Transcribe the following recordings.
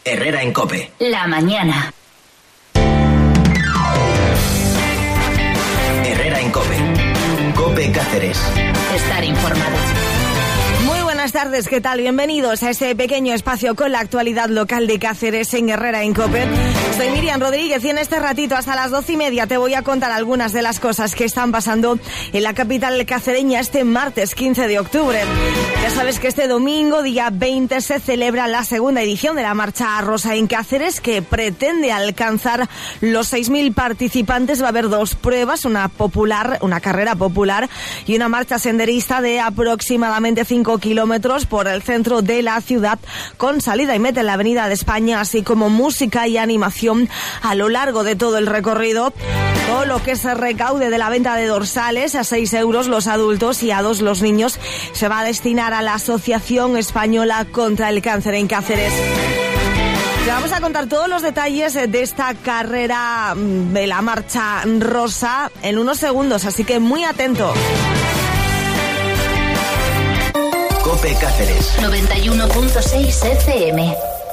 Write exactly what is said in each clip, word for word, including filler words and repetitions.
Herrera en COPE. La mañana. Herrera en COPE. COPE Cáceres. Estar informado. Buenas tardes, ¿qué tal? Bienvenidos a este pequeño espacio con la actualidad local de Cáceres en Herrera en COPE. Soy Miriam Rodríguez y en este ratito hasta las doce y media te voy a contar algunas de las cosas que están pasando en la capital cacereña este martes quince de octubre. Ya sabes que este domingo, día veinte, se celebra la segunda edición de la Marcha Rosa en Cáceres, que pretende alcanzar los seis mil participantes. Va a haber dos pruebas, una popular, una carrera popular y una marcha senderista de aproximadamente cinco kilómetros por el centro de la ciudad, con salida y meta en la Avenida de España, así como música y animación a lo largo de todo el recorrido. Todo lo que se recaude de la venta de dorsales, a seis euros los adultos y a dos los niños, se va a destinar a la Asociación Española contra el Cáncer en Cáceres. Te vamos a contar todos los detalles de esta carrera de la Marcha Rosa en unos segundos, así que muy atento. COPE Cáceres noventa y uno punto seis F M.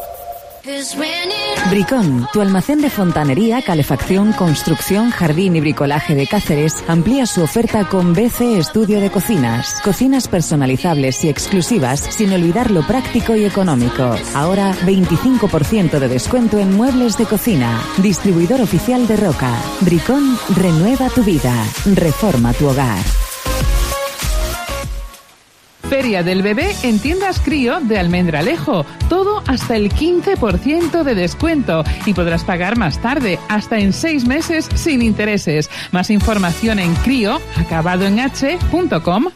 Bricón, tu almacén de fontanería, calefacción, construcción, jardín y bricolaje de Cáceres, amplía su oferta con B C Estudio de Cocinas. Cocinas personalizables y exclusivas sin olvidar lo práctico y económico. Ahora veinticinco por ciento de descuento en muebles de cocina. Distribuidor oficial de Roca. Bricón renueva tu vida. Reforma tu hogar. Feria del Bebé en tiendas Crío de Almendralejo. Todo hasta el quince por ciento de descuento y podrás pagar más tarde, hasta en seis meses sin intereses. Más información en crío, acabado en h punto com.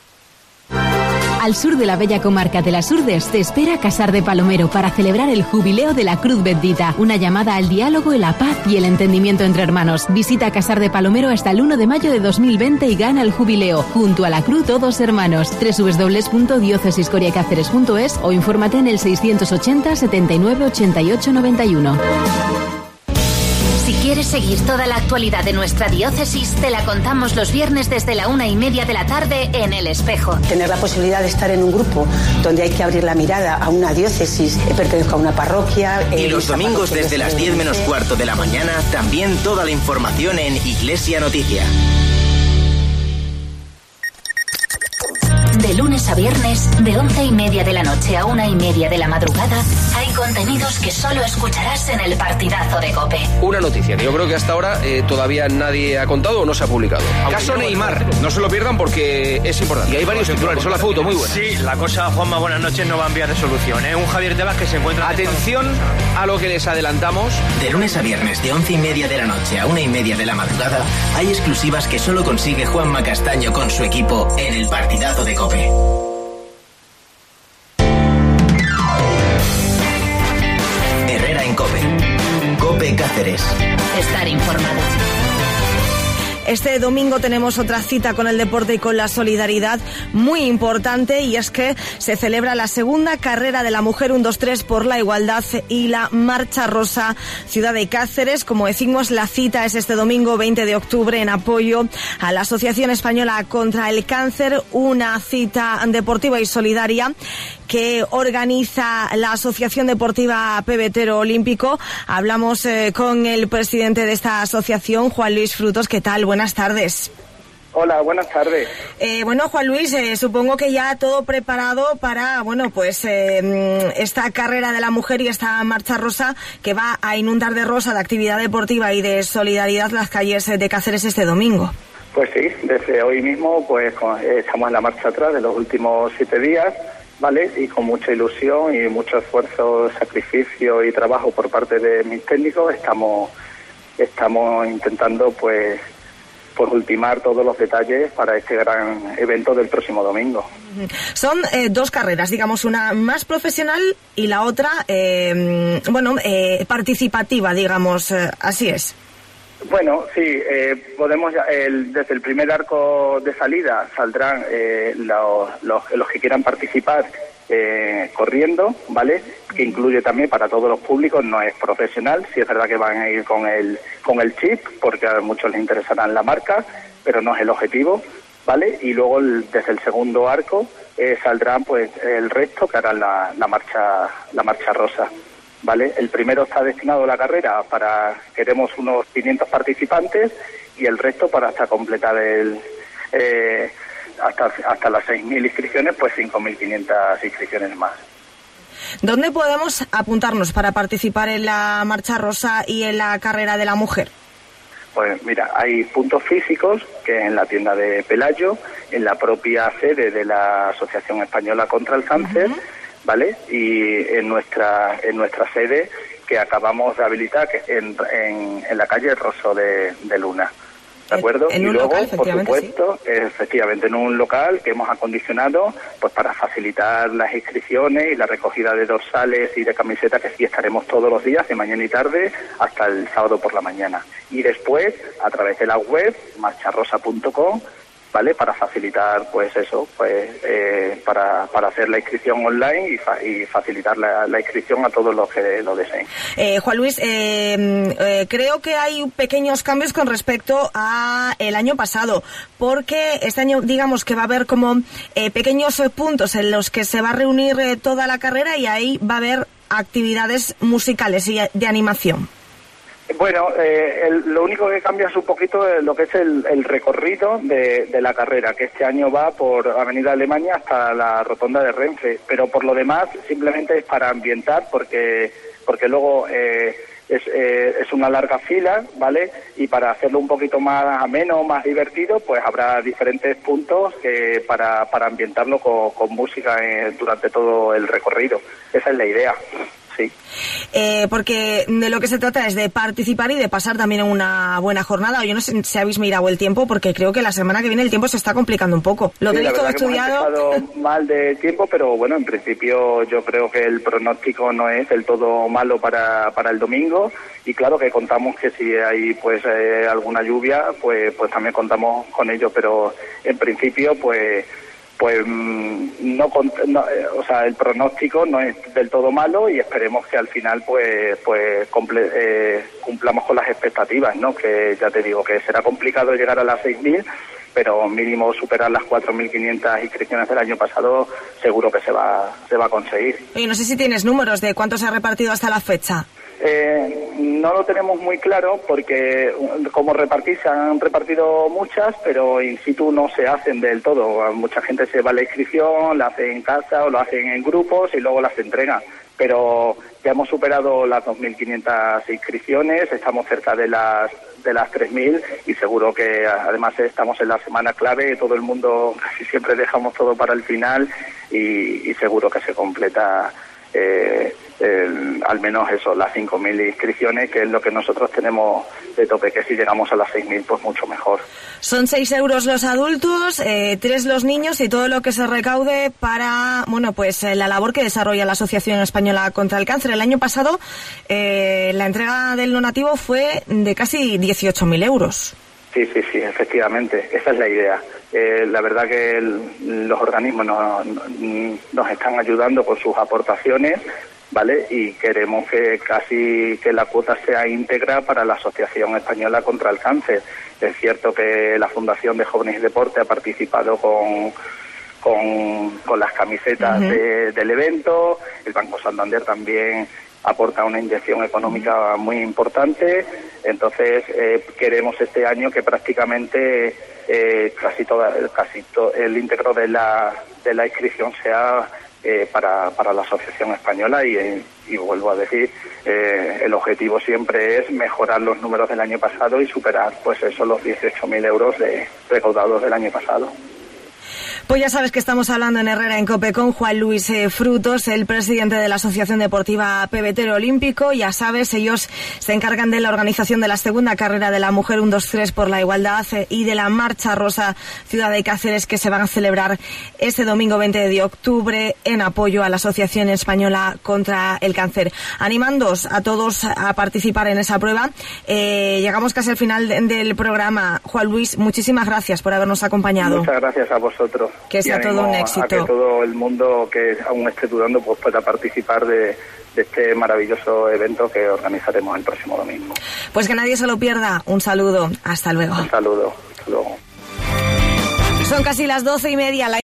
Al sur de la bella comarca de las Urdes te espera Casar de Palomero para celebrar el jubileo de la Cruz Bendita, una llamada al diálogo, la paz y el entendimiento entre hermanos. Visita Casar de Palomero hasta el uno de mayo de dos mil veinte y gana el jubileo. Junto a la Cruz todos hermanos. doble u doble u doble u punto diócesis coria cáceres punto es o infórmate en el seiscientos ochenta, setenta y nueve, ochenta y ocho, noventa y uno. Si quieres seguir toda la actualidad de nuestra diócesis, te la contamos los viernes desde la una y media de la tarde en El Espejo. Tener la posibilidad de estar en un grupo donde hay que abrir la mirada a una diócesis, pertenezco a una parroquia. Y los domingos desde las diez menos cuarto de la mañana, también toda la información en Iglesia Noticia. De lunes a viernes, de once y media de la noche a una y media de la madrugada, hay contenidos que solo escucharás en el partidazo de COPE. Una noticia que yo creo que hasta ahora eh, todavía nadie ha contado o no se ha publicado. Caso Neymar, no se lo pierdan porque es importante. Y hay varios titulares, son la foto muy buena. Sí, la cosa, Juanma, buenas noches, no va a enviar resolución, ¿eh? Un Javier Tebas que se encuentra... Atención a lo que les adelantamos. De lunes a viernes, de once y media de la noche a una y media de la madrugada, hay exclusivas que solo consigue Juanma Castaño con su equipo en el partidazo de COPE. Herrera en COPE. COPE Cáceres. Estar informado. Este domingo tenemos otra cita con el deporte y con la solidaridad muy importante, y es que se celebra la segunda carrera de la mujer uno dos tres por la igualdad y la Marcha Rosa Ciudad de Cáceres. Como decimos, la cita es este domingo veinte de octubre en apoyo a la Asociación Española contra el Cáncer, una cita deportiva y solidaria que organiza la Asociación Deportiva Pebetero Olímpico. Hablamos eh, con el presidente de esta asociación, Juan Luis Frutos. ¿Qué tal? Buenas tardes. Hola, buenas tardes. Eh, bueno, Juan Luis, eh, supongo que ya todo preparado para, bueno, pues eh, esta carrera de la mujer y esta Marcha Rosa que va a inundar de rosa, de actividad deportiva y de solidaridad las calles de Cáceres este domingo. Pues sí, desde hoy mismo pues estamos en la marcha atrás de los últimos siete días, ¿vale? Y con mucha ilusión y mucho esfuerzo, sacrificio y trabajo por parte de mis técnicos estamos estamos intentando pues pues ultimar todos los detalles para este gran evento del próximo domingo. Son eh, dos carreras, digamos, una más profesional y la otra, eh, bueno, eh, participativa, digamos, eh, así es. Bueno, sí, eh, podemos el, desde el primer arco de salida saldrán eh, los, los, los que quieran participar eh, corriendo, ¿vale? Que incluye también para todos los públicos, no es profesional, sí es verdad que van a ir con el con el chip, porque a muchos les interesará la marca, pero no es el objetivo, ¿vale? Y luego el, desde el segundo arco eh, saldrán pues el resto que harán la, la marcha la marcha rosa. ¿vale? El primero está destinado a la carrera para, queremos unos quinientos participantes y el resto para hasta completar el, eh, hasta, hasta las seis mil inscripciones, pues cinco mil quinientas inscripciones más. ¿Dónde podemos apuntarnos para participar en la Marcha Rosa y en la Carrera de la Mujer? Pues mira, hay puntos físicos, que es en la tienda de Pelayo, en la propia sede de la Asociación Española contra el Cáncer, uh-huh. ¿vale? Y en nuestra en nuestra sede que acabamos de habilitar que en, en, en la calle Rosso de, de Luna. ¿De acuerdo? En y un luego, local, por supuesto, sí. efectivamente, en un local que hemos acondicionado pues para facilitar las inscripciones y la recogida de dorsales y de camisetas, que sí estaremos todos los días, de mañana y tarde, hasta el sábado por la mañana. Y después, a través de la web, marcha rosa punto com, ¿vale? Para facilitar, pues eso, pues eh, para, para hacer la inscripción online y, fa y facilitar la, la inscripción a todos los que lo deseen. Eh, Juan Luis, eh, eh, creo que hay pequeños cambios con respecto a el año pasado, porque este año, digamos que va a haber como eh, pequeños puntos en los que se va a reunir eh, toda la carrera y ahí va a haber actividades musicales y de animación. Bueno, eh, el, lo único que cambia es un poquito lo que es el, el recorrido de, de la carrera, que este año va por Avenida Alemania hasta la rotonda de Renfe, pero por lo demás simplemente es para ambientar, porque porque luego eh, es, eh, es una larga fila, ¿vale? Y para hacerlo un poquito más ameno, más divertido, pues habrá diferentes puntos que para, para ambientarlo con, con música eh, durante todo el recorrido. Esa es la idea. Sí. Eh, porque de lo que se trata es de participar y de pasar también en una buena jornada. Yo no sé si habéis mirado el tiempo, porque creo que la semana que viene el tiempo se está complicando un poco. Lo sí, tenéis todo estudiado. Hemos empezado mal de tiempo, pero bueno, en principio yo creo que el pronóstico no es del todo malo para, para el domingo, y claro que contamos que si hay pues eh, alguna lluvia, pues pues también contamos con ello, pero en principio pues pues no, no, o sea, el pronóstico no es del todo malo, y esperemos que al final pues pues cumple, eh, cumplamos con las expectativas, ¿no? Que ya te digo que será complicado llegar a las seis mil, pero mínimo superar las cuatro mil quinientas inscripciones del año pasado seguro que se va se va a conseguir. Y no sé si tienes números de cuánto se ha repartido hasta la fecha. Eh, no lo tenemos muy claro, porque como repartir se han repartido muchas, pero in situ no se hacen del todo. Mucha gente se va a la inscripción, la hace en casa o lo hacen en grupos y luego las entrega. Pero ya hemos superado las dos mil quinientas inscripciones, estamos cerca de las de las tres mil, y seguro que además estamos en la semana clave, todo el mundo casi siempre dejamos todo para el final, y, y seguro que se completa eh, el, al menos eso, las cinco mil inscripciones, que es lo que nosotros tenemos de tope, que si llegamos a las seis mil pues mucho mejor. Son seis euros los adultos, eh, tres los niños, y todo lo que se recaude para, bueno, pues eh, la labor que desarrolla la Asociación Española contra el Cáncer. El año pasado eh, la entrega del donativo fue de casi dieciocho mil euros. Sí, sí, sí, efectivamente, esa es la idea. Eh, la verdad que el, los organismos nos, nos están ayudando con sus aportaciones, ¿vale? Y queremos que casi que la cuota sea íntegra para la Asociación Española contra el Cáncer. Es cierto que la Fundación de Jóvenes y Deporte ha participado con, con, con las camisetas uh-huh. de, del evento. El Banco Santander también aporta una inyección económica muy importante. Entonces eh, queremos este año que prácticamente eh, casi toda casi to, el íntegro de la de la inscripción sea eh, para para la Asociación Española, y, y vuelvo a decir, eh, el objetivo siempre es mejorar los números del año pasado y superar pues eso, los dieciocho mil euros de recaudados del año pasado. Pues ya sabes que estamos hablando en Herrera en COPE con Juan Luis eh, Frutos, el presidente de la Asociación Deportiva Pebetero Olímpico. Ya sabes, ellos se encargan de la organización de la segunda carrera de la Mujer uno dos tres por la Igualdad eh, y de la Marcha Rosa Ciudad de Cáceres, que se van a celebrar este domingo veinte de octubre en apoyo a la Asociación Española contra el Cáncer. Animándoos a todos a participar en esa prueba. Eh, llegamos casi al final de, del programa. Juan Luis, muchísimas gracias por habernos acompañado. Muchas gracias a vosotros. Que sea todo un éxito. A que todo el mundo que aún esté dudando pues pueda participar de, de este maravilloso evento que organizaremos el próximo domingo. Pues que nadie se lo pierda. Un saludo. Hasta luego. Un saludo. Hasta luego. Son casi las doce y media. La